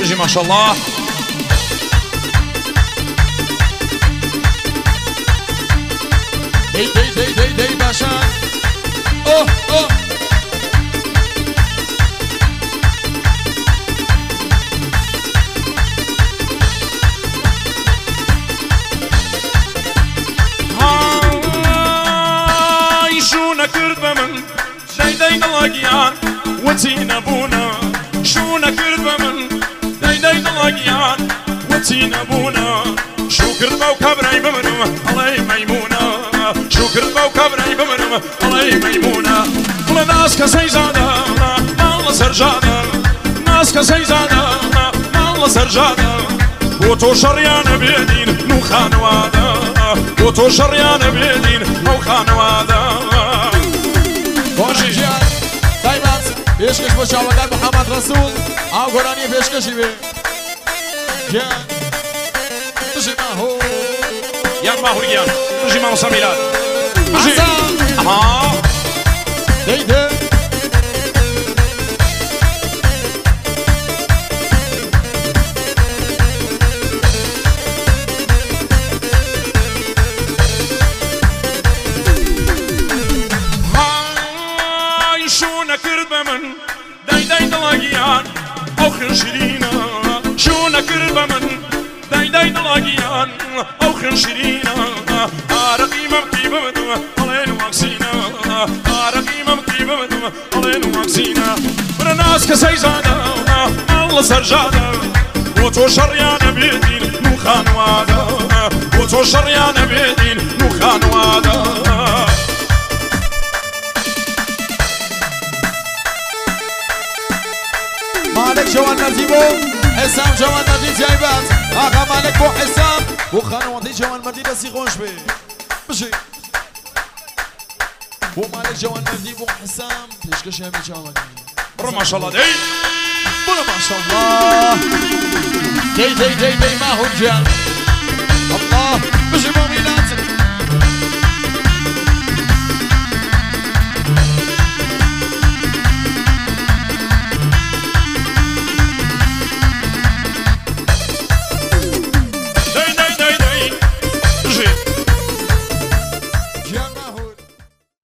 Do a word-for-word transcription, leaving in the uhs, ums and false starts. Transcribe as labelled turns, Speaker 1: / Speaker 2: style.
Speaker 1: بجي ما شاء الله.
Speaker 2: دي دي دي دي دي باشا. اوه اوه
Speaker 1: هاي شو نكرت بمن دي دي دلاقيان وتينا بونا شو نكرت بمن دي دي دلاقيان وتينا بونا شو كرت بو كبري بمنم علي ميمونة شو كرت بو كبري بمنم علي ميمونة كل ناس كسي زادا الله سرجادا ناس كسي زادا الله سرجادا وتو شريان بيدين نو خانوادا وتو شريان بيدين نو خانوادا
Speaker 2: باشی جان دایمات پیشکش با شاوردار محمد رسول آو گرانی پیشکشی به جان بجی ما هو
Speaker 1: يا ماهوريان بجي ما وساميلات بجي
Speaker 2: حسن
Speaker 1: اها
Speaker 2: دي دي
Speaker 1: هاي شو نكرت بمن داي داي دلاقيان اخر شيرينا شو نكرت بمن داي داي دلاقيان اخر شيرينا ارقي مبكي بمن علين واكسينا ارقي مبكي بمن علين واكسينا من ناس كسيزادا الله سرجادا وتو شريان بيدين نو خانوادا وتو شريان بيدين نو خانوادا
Speaker 2: مالك جوان نرتيبو حسام جوان نرتيب جايبات آقا مالك بو حسام بو خانواتي جوان مردي دسي غونش بي بجي بو مالك جوان نرتيب بو حسام بيشكش همي جوان
Speaker 1: برو ما شاء الله دي
Speaker 2: برو ما شاء الله دي دي دي دي ما هو جان الله بجي مؤمنات